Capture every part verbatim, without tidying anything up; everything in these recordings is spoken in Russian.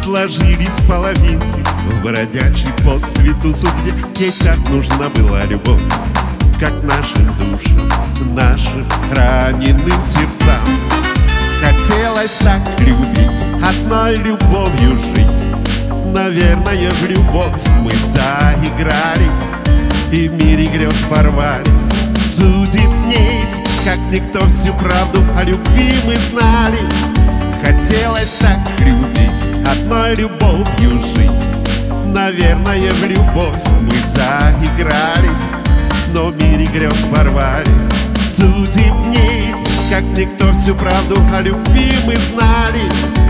сложились половинки в бродячей по свету судьбе. Ей так нужна была любовь, как нашим душам, нашим раненым сердцам. Хотелось так любить, одной любовью жить. Наверное, в любовь мы заигрались и в мире грез порвали. Судеб нить, как никто всю правду о любви мы знали. Хотелось так любить, одной любовью жить. Наверное, в любовь мы заигрались, но в мире грез порвали. Судеб нить, как никто всю правду о любви мы знали.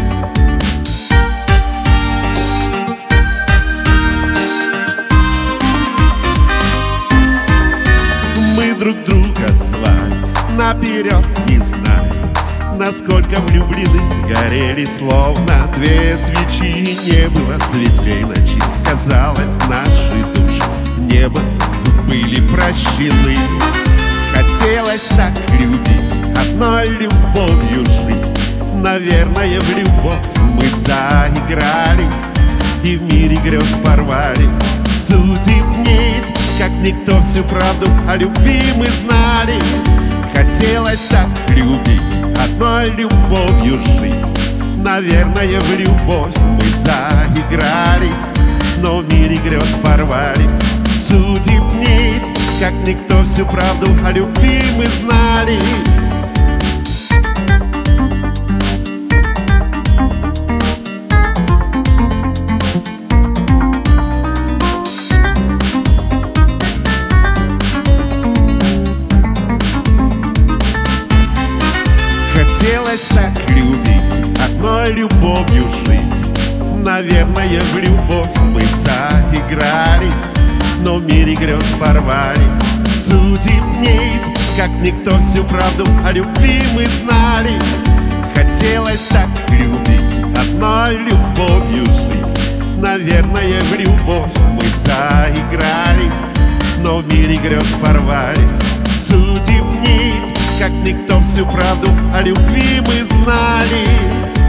Мы друг друга звали, наперед не знали, насколько влюблены, горели словно две свечи. Не было светлей ночи, казалось, наши души небо были прощены. Хотелось так любить, одной любовью жить. Наверное, в любовь мы заигрались и в мире грез порвали. Судеб нить, как никто всю правду о любви мы знали. Хотелось так любить, одной любовью жить. Наверное, в любовь мы заигрались, но в мире грез порвали. Судеб нить, как никто всю правду о любви мы знали. Хотелось так любить, одной любовью жить. Наверное, в любовь мы заигрались, но в мире грез порвали. Судеб нить, как никто всю правду о любви мы знали. Хотелось так любить, одной любовью жить. Наверное, в любовь мы заигрались, но в мире грез порвали. Судеб нить, как никто всю правду о любви мы знали.